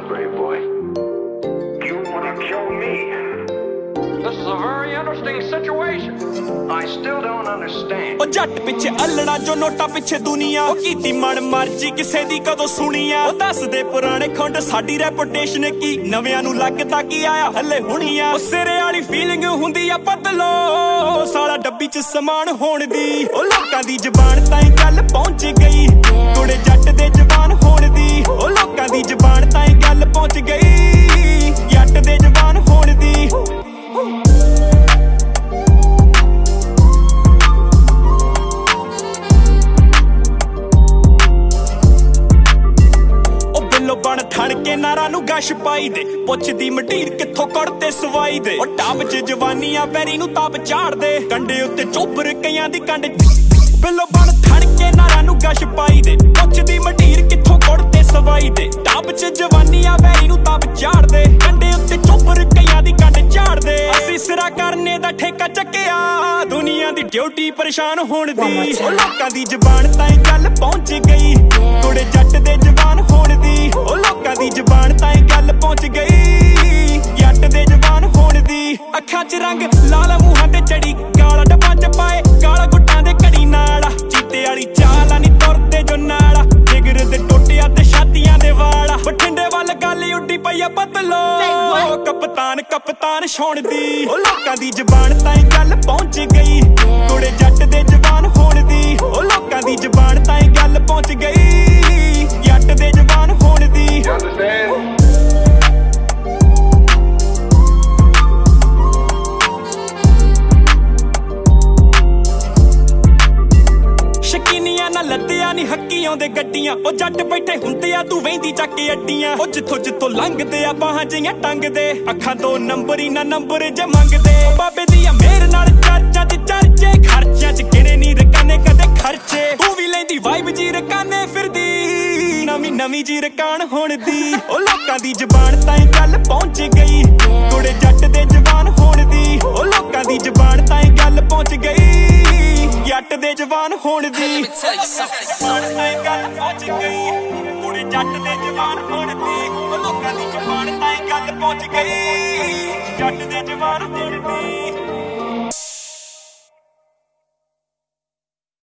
brave boy. You wanna kill me? This is a very interesting situation. I still don't understand. ओ जट पिछे अल्लड़ा जो NOTA पिछे दुनिया ओ कीती मन मर्जी किसे दी कदों सुनिया ओ दस दे पुराने खुंड साडी रेपुटेशन की नवियां नू लगदा की आया हले हुणिया ओ सिरे वाली फीलिंग हुंदी आ बदलो साला डब्बी च समान होण दी ओ लोकां दी जुबान ताईं गल पहुंच गई कुड़े जट दे जवान होण दी ओ लोकां दी जुबान ताईं गल पहुंच गई जट दे जवान होण दी बन ठण के नारा नू गश पाई दे पुछदी मटीर किथों कड़ते सवाई दे ओ टाप च जवानियां वैरी नू ताप चाड़ दे कंडे उत्ते चोपर कईयां दी कंड बिल्लो बन ठण के नारा नू गश पाई दे पुछदी मटीर किथों कड़ते सवाई दे टाप च जवानियां वैरी नू ताप चाड़ दे कंडे उत्ते चोपर कईयां दी कंड चाड़ दे असी सिरा करने दा ठेका चक्किया दुनिया दी ड्यूटी परेशान होण दी ओ लोकां दी जुबान ताईं गल पहुंच गई कुड़े जट दे जवान होण दी ओ लोकां दी जुबान ताईं गल पहुंच गई जट दे जवान होण दी अखां च रंग लाल मूहां ते चढ़ी काला डब्बा च पाए काला गुट्टां दे घड़ी नाला चीते वाली चाल नी तुरदे जो नाला जिगर दे टोटिया ते छातियां दे वाला बठिंडे वल गल उड्डी पई आ बदलो कप्तान कप्तान छोण दी ओ लोकां दी जुबान ताईं गल पहुंच गई कुड़े जट दे जवान होण दी ओ लोकां दी जुबान ताईं गल पहुंच गई जट दे जवान होण दी You understand? शकीनियां ना लद्दियां नी हक्की आउंदे गड्डियां ओ जट बैठे हुंदे आ तू वेंदी चक के अड्डियां ओ जिथों जिथों लंघदे आ बाहां जियां टंगदे अखां दो नंबर ही ना नंबर जे मंगदे बाबे दी मेरे नाल चर्चा च चर्चे खर्चियां च गिने नी रकाने कदे खर्चे तू भी लैंदी वाइब जी रकाने फिरदी नवी नवी जी रकान होण दी ओ लोकां दी जुबान ताईं गल पहुंच गई कुड़े जट दे जवान होण दी ओ लोकां दी जुबान ताईं गल पहुंच गई जट दे जवान होण दी जुबान ताईं गल पहुंच गई कुड़े जट दे जवान होण दी ओ लोकां दी जुबान ताईं गल पहुंच गई जट दे जवान होण दी